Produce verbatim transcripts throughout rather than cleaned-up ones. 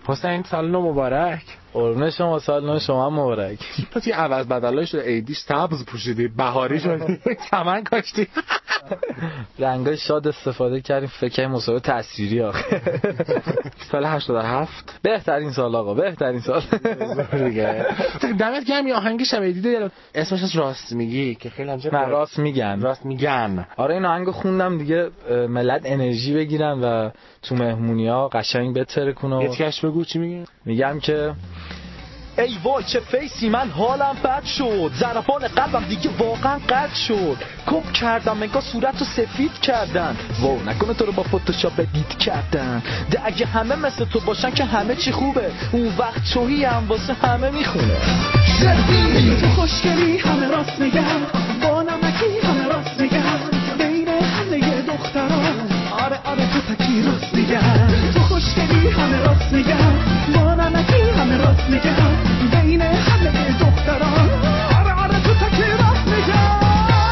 حسین سال نو مبارک. قربون شما، سال نو شما مبارک. پس یه عوض بدلای شده، عیدی سبز پوشیدی، بهاری شدی، چمن کاشتی. رنگای شاد استفاده کردیم، فکر کنم مسابقه تصویری آخه. سال هشتاد و هفت بهترین سال آقا، بهترین سال دیگه. دمت گرم. یه آهنگ شب عیدی اسمش از راست میگی که خیلی همچنین نه راست میگن راست میگن آره این آهنگو خوندم دیگه ملت انرژی بگیرن و تو مهمونی‌ها قشنگ بتره کنه. یه تیکش بگو چی میگه. میگم که ای وای چه فیسی، من حالم بد شد، ضربان قلبم دیگه واقعا قد شد، کپ کردم انگار صورتو سفید کردن، واو نکنه تو رو با فتوشاپ ادیت کردن، ده اگه همه مثل تو باشن که همه چی خوبه، اون وقت توهی هم واسه همه میخونه. شدی تو خوشگلی همه راست میگن، با نمکی همه راست میگن، بین همه دختران آره آره تو تکی راست میگن، تو خوشگلی همه راست میگن، با نمکی همه راست میگن، بین همه دختران آره آره تو تکی راست میگن.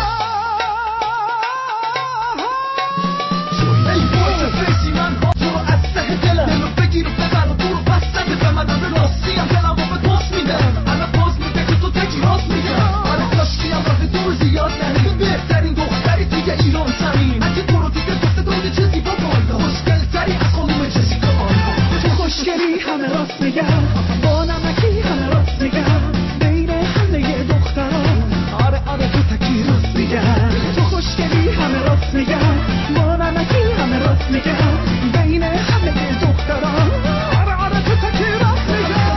ای وای فیسی من تو رو از ته دلم، دلو بگیر و ببر و دور بستنده به من از راستی هم دلم رو به پاس میدم، الان پاس میده که تو تکی راست میگن، آره کاشکی هم رفت دور زیاد نهی، بهترین دختری توی ایران زمین، اگه تو رو دیده گفته داده چیزی با بالا، خوشگل تری از خانوم جسیکا آلبا، تو خوشگلی همه راست میگن، با نمکی همه راست میگن، بین همه دختران آره آره تو تکی راست میگن، تو خوشگلی همه راست میگن، با نمکی همه راست میگن، بین همه دختران آره آره تو تکی راست میگن.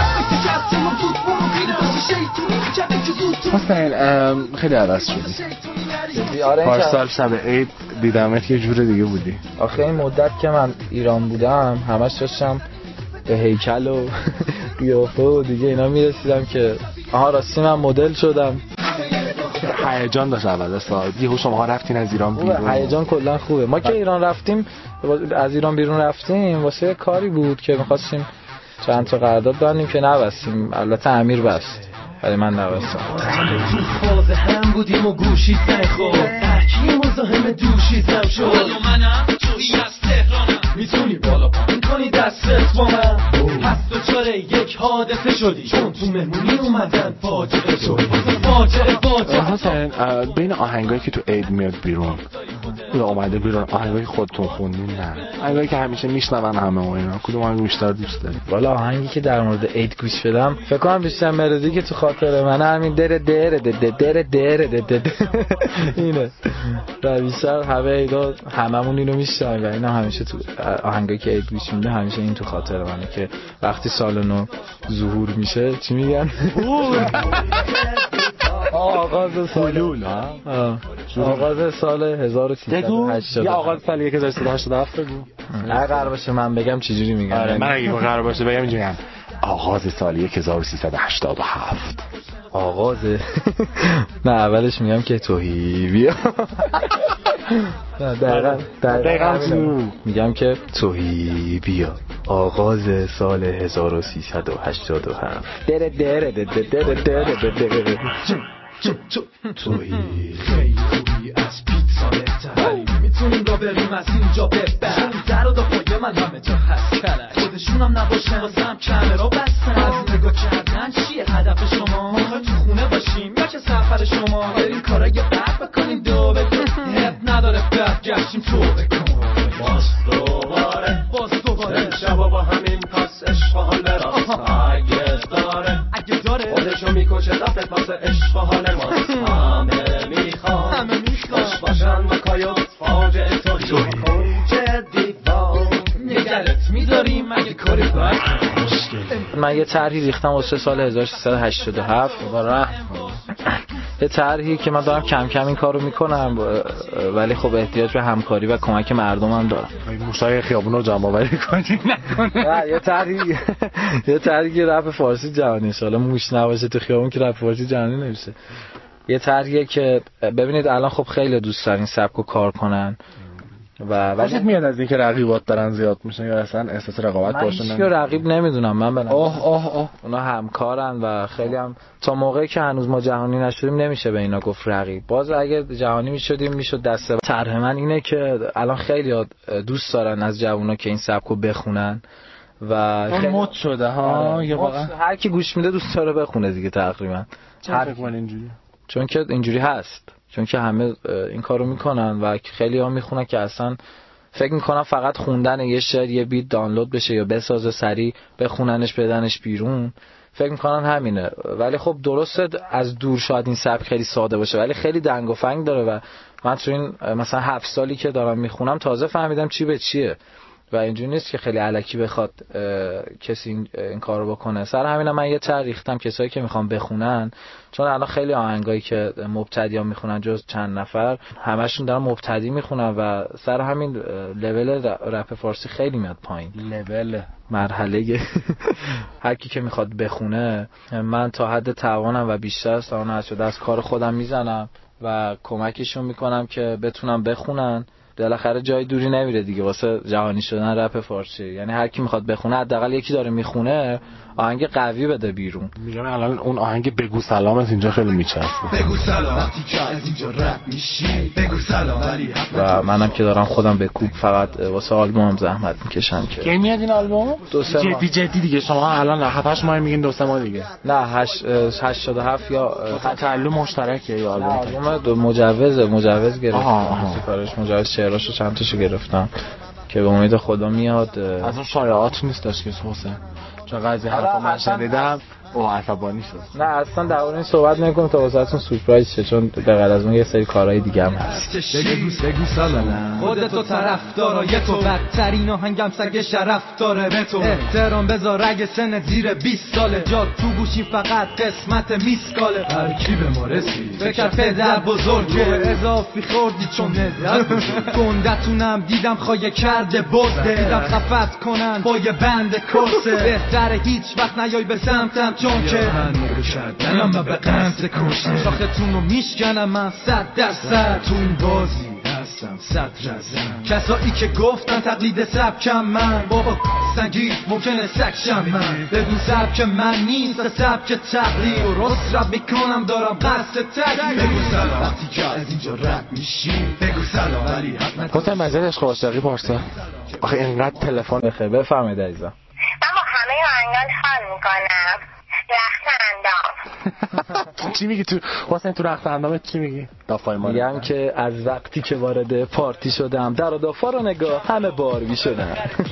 حسین خیلی عوض شدی. آره پارسال شب عید دیدمت یه جور دیگه بودی. آخه این مدت که من ایران بودم همش داشتم به هیکل و قیافه و دیگه اینا میرسیدم که آها راستی من مدل شدم. هیجان داشت اول سال یهو شما رفتین از ایران بیرون. هیجان کلا خوبه. ما که ایران رفتیم از ایران بیرون رفتیم واسه کاری بود که می‌خواستیم چند تا قرارداد بندیم که نبستیم. البته امیر بست ولی من نبستم. تو فاز هم بودیم و گوشی زنگ خورد، ترکی مزاحم دوشی زم شد، حالا منم تویی از تهرانم، میتونی بالا پایین کنی دستت با من، پس دوچاره یک حادثه شدی چون تو مهمونی اومدن فاجعه شد، فاجعه فاجعه. حسین بین آهنگایی که تو عید میاد بیرون یا اومده بیرون، آهنگایی خودتون خوندین نه آهنگایی که همیشه میشنون همه و اینا، کدوم آهنگ بیشتر دوست داری؟ والا آهنگی که در مورد عید گوش بدم فکر کنم بیشتر ملودی که تو خاطر من همین در در در در در در اینه. و بیشتر همه اینا هممون اینو میشنویم و اینا همیشه تو آهنگایی که عید گوش میدم همیشه این تو خاطر منه که وقتی سال نو ظهور میشه چی میگن؟ آغاز سال آغاز سال هزار و سیصد و هشتاد یا آغاز سال هزار و سیصد و هشتاد و هفت بگو. اگه قرار باشه من بگم چه جوری میگم؟ آره من اگه قرار باشه بگم اینجوری میگم آغاز سال هزار و سیصد و هشتاد و هفت. آغاز نه اولش میگم که توهی بیا. نه دقیقاً دقیقاً میگم که توهی بیا آغاز سال هزار و سیصد و هشتاد و هفت. در در در در در در توهی خیلی خوبی از پیتزا بهتر، میتونیم را بریم از اینجا ببر، در و دفعه من همه جا هست کلک، خودشونم نباشن واسم کامرا بستن، از نگاه کردن چیه هدف شما؟ میخوای تو خونه باشیم یا چه سفر شما؟ بریم کارای بد بکنیم دو بگیم حب نداره برگشتیم تو بکن باز دوباره باز دوباره شبا با همین پس عشق حال راست اگه داره اگه داره خودشو میکشه دفت واسه عشق حال ماست، همه میخوان همه میخوان خوش باشن و کایوت فاجعه توهی کنچه دیوان نگرت میداریم اگه کاری باید من یه طرحی ریختم واسه سال هزار و سیصد و هشتاد و هفت و رحم یه طرحی که من دارم کم کم این کارو میکنم ولی خب احتیاج به همکاری و کمک مردم هم دارم. موشای خیابون رو جمع آوری کنی نکنه یه طرحی یه طرحی که رپ فارسی جهانی ان شاء الله موش نباشه تو خیابون که رپ فارسی جهانی نمیشه. یه طرحیه که ببینید الان خب خیلی دوست دارن این سبکو کار کنن و ولی میاد از اینکه رقیبات دارن زیاد میشن یا اصلا احساس رقابت باشه. من هیچ رقیب نمیدونم من بنام اوه اوه اوه اونا همکارن و خیلی هم تا موقعی که هنوز ما جهانی نشدیم نمیشه به اینا گفت رقیب. باز اگه جهانی میشدیم میشد دسته. طرح من اینه که الان خیلی دوست دارن از جوونا که این سبکو بخونن و خیلی مد شده ها. یا واقعا هر کی گوش میده دوست داره بخونه دیگه تقریبا. هر فکر اینجوری چون که اینجوری هست، چون که همه این کارو میکنن و خیلی ها میخونن که اصلا فکر میکنم فقط خوندن یه شعر یه بیت دانلود بشه یا بسازه سریع بخوننش بدنش بیرون، فکر میکنن همینه. ولی خب درسته از دور شاید این سبک خیلی ساده باشه ولی خیلی دنگ و فنگ داره و من تو این مثلا هفت سالی که دارم میخونم تازه فهمیدم چی به چیه و اینجوری نیست که خیلی الکی بخواد کسی این, این کارو بکنه. سر همینم من یه طرح ریختم کسایی که میخوان بخونن، چون الان خیلی آهنگایی که مبتدی‌ها میخونن جز چند نفر همشون دارن مبتدی میخونن و سر همین لول رپ فارسی خیلی میاد پایین. لول مرحله هر کی که میخواد بخونه، من تا حد توانم و بیشتر از توانم شده از کار خودم میزنم و کمکشون میکنم که بتونن بخونن. بالاخره جای دوری نمیره دیگه واسه جهانی شدن رپ فارسی. یعنی هر کی میخواد بخونه حداقل یکی داره میخونه آهنگ قوی بده بیرون. میگم الان اون آهنگ بگو سلامت اینجا خیلی میچسبه. بگو سلام وقتی که از اینجا رپ میشی بگو سلام ولی و منم که دارم خودم به کوب فقط واسه آلبومم زحمت میکشم که کی میاد این آلبوم؟ دو سه ماه جدی جدی دیگه شما الان هفت هشت ماه میگین دو سه ماه دیگه. نه هشت هشتاد و هفت یا تعلق مشترکه یا آلبوم؟ آلبوم مجوز مجوز گرفتم. سفارش مجوز شعراشو چند تاشو گرفتم که به امید خدا میاد. از اون شایعات نیستش که حسین چون قضیه حرفا من شنیدم او عصبانی شد. نه اصلا در اون صحبت نکنم تا واسهتون سورپرایز شه، چون به غیر از اون یه سری کارهای دیگه هم هست. بگو بگو سلام خودتو طرفدارای تو بدترین آهنگم سگ شرف داره به تو احترام بذار اگه سن زیر بیست ساله جا تو گوشی فقط قسمت میسکاله هر کی به ما رسید فکر پدر بزرگه اضافی خوردی چون نزد گندتونم دیدم خواهی کرده بزده دیدم خفت کنن با یه بند کسه بهتره هیچ وقت نیای به سمتم چون که من رو کردنم و به قمز کشته شاختون رو میشکنم من صد درصد تو این بازی هستم صد رزم کسایی که گفتن تقلید سبکم من بابا سنگی ممکنه سکشم من بدون سبک من نیست سبک تقلید درست رب میکنم دارم قصد تقلید بگو سلام وقتی که از اینجا رد میشی بگو سلام ولی حتما گفتم مزید عشق عاشقی پارسا آخه اینقدر تلفن بخیر بفرمایید عزیزم. من با همه آهنگات حال میکنم. رخت اندام چی میگی تو حسین تو رخت اندامت چی میگی؟ دافای ما میگم که از وقتی که وارد پارتی شدم در و دافا رو نگاه همه باروی شدن.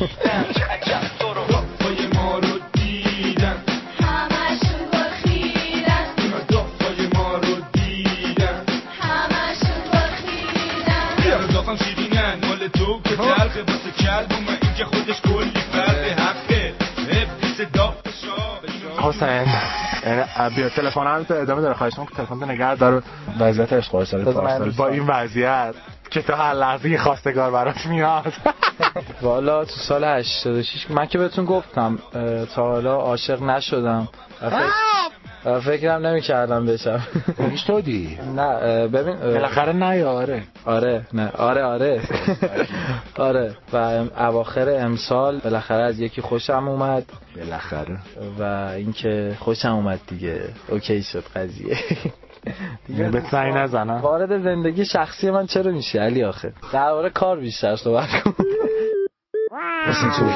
حسین یعنی بیا تلفن هم تو ادامه داره خواهش می‌کنم تلفن تو نگه دار وضعیت عشق عاشقی پارسال با این وضعیت که تو هر لحظه یه خواستگار برات میاد. والا تو سال هشتاد و شش من که بهتون گفتم تا حالا عاشق نشدم و فکرم نمی‌کردم بشم. میگیش تو دی؟ نه ببین بالاخره نه یا آره؟ آره نه آره آره آره و اواخر امسال بالاخره از یکی خوشم اومد بالاخره و اینکه خوشم اومد دیگه اوکی شد قضیه دیگه به سعی نزنم. وارد زندگی شخصی من چرا میشه علی آخه درباره کار بیشتر صحبت کن. واسه تو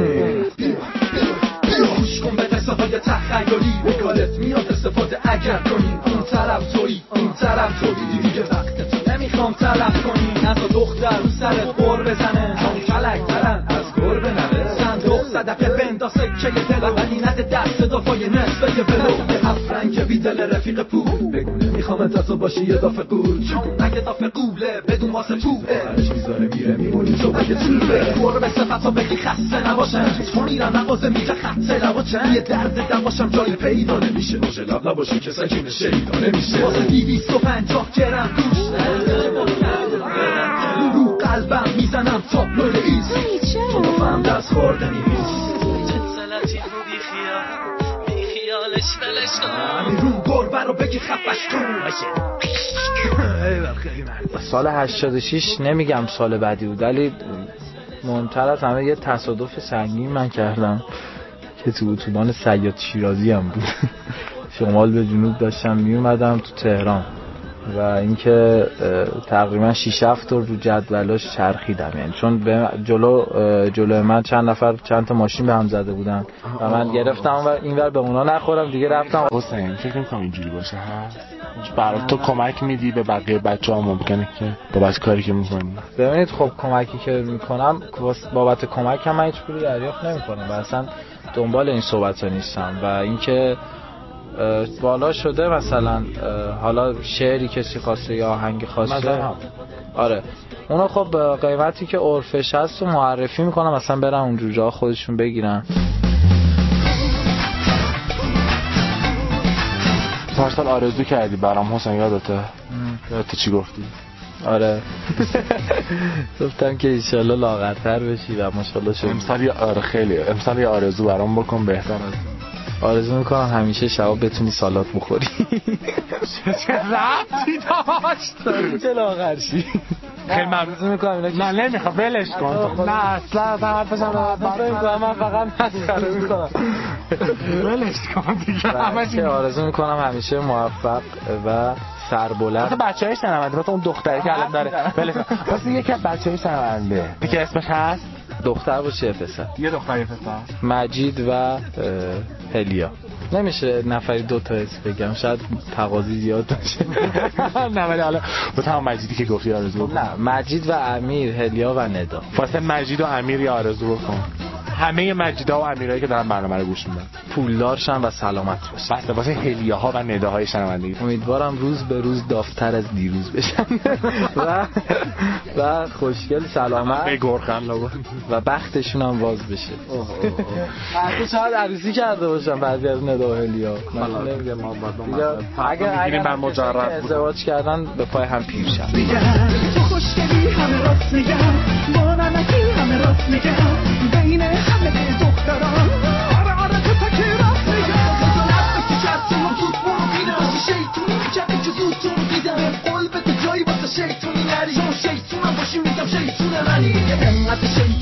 گوش کن به قصه های تخیلی به کالت میاد استفاده اگر کنی اون طرف توی این طرف توی دیگه وقت تو نمیخوام طرف کنی نزا دختر رو سرت بر بزنه چون کلک ترن از گربه نره صندوق صدقه بنداسه که یه دل ولی نده دست دافای نصفه یه بلو یه هفت رنگ بی دل رفیق پول بگونه میخوام انتظار باشی یه دافه قول چون اگه دافه قوله بدون واسه توبه هرش میذاره میره میمونی تو اگه توبه قربه صفت ها بگی خسته نباشن تو میرم نقازه میره خسته نباشن یه درد دماشم جای پیدا نمیشه نوشه لب نباشی که سکین شیدا نمیشه واسه دیویست و پنجاه گرم دوش رو قلبم میزنم تابلوی ایزی چون تو فهم دست خورده نیست سلطی رو بی خیال بی خیالش ولش کن همین رو گربه رو بگی خفش کن سال هشتاد و شش نمیگم سال بعدی بود ولی مهمتر از همه یه تصادف سنگین من کردم که تو اتوبان سیاد شیرازی هم بود. شمال به جنوب داشتم می اومدم تو تهران و اینکه تقریبا شش هفت رو جدولاش چرخیدم، یعنی چون به جلو جلو من چند نفر چند تا ماشین به هم زده بودن و من گرفتم و اینور به اونا نخورم دیگه رفتم. حسین فکر نمی‌کنم اینجوری باشه ها، برای تو کمک میدی به بقیه بچه‌ها، ممکنه که بابت کاری که می‌کنی. ببینید خب کمکی که می‌کنم بابت کمک هم من هیچ پولی دریافت نمی‌کنم و اصلا دنبال این صحبت‌ها نیستم و اینکه بالا شده مثلا حالا شعری کسی خواسته یا آهنگ خواسته، آره اونا خب قیمتی که عرفش هست و معرفی میکنم مثلا برن اونجور جا خودشون بگیرن. پارسال آرزو کردی برام حسین، یادته؟ یادته چی گفتی؟ آره گفتم که انشالله لاغرتر بشی و ماشاءالله شد. امسال یه آره خیلی امسال یه آرزو برام بکن بهتر از آرزو میکنم همیشه شباب بتونی سالاد بخوری. چه ربطی داشت؟ چه لاغر شی؟ خیلی ممنون میکنم اینا. نه نمیخوام ولش کن. نه اصلا حرف بزنم من فقط مسخره میکنم. ولش کن دیگه. همیشه آرزو میکنم همیشه موفق و سربلند. واسه بچه‌های شنونده، واسه اون دختری که الان داره ولش کن، واسه یکی از بچه‌های شنونده که اسمش هست دختر باشه پسر، یه دختر یه پسر، مجید و هلیا. نمیشه نفری دو تا اسم بگم، شاید تقاضی زیاد باشه. نه ولی حالا با تمام مجیدی که گفتی آرزو بکن. نه مجید و امیر، هلیا و ندا. واسه مجید و امیر یه آرزو بکن، همه مجیدا و امیرایی که دارن برنامه رو گوش میدن پولدارشن و سلامت باشن. بس واسه هلیاها و نداهای شنوندگی امیدوارم روز به روز دافتر از دیروز بشن و و خوشگل سلامت به گرخن لابا و بختشون هم باز بشه. حتی شاید عروسی کرده باشن بعضی از ندا و هلیا. من نمیگم ما اگر اگر من مجرد ازدواج کردن به پای هم پیر شن. تو خوشگلی همه راست میگم، با نمکی همه راست میگم، بین همه دختران آره آره تو تا که راست میگم. تو نفت تو چرسون و زود برو بینه باشی شیطونی میکردی که زود تو رو دیدم قول به تو جایی واسه شیطونی نری، چون شیطونم باشی میگم شیطون منی انقدر شیطون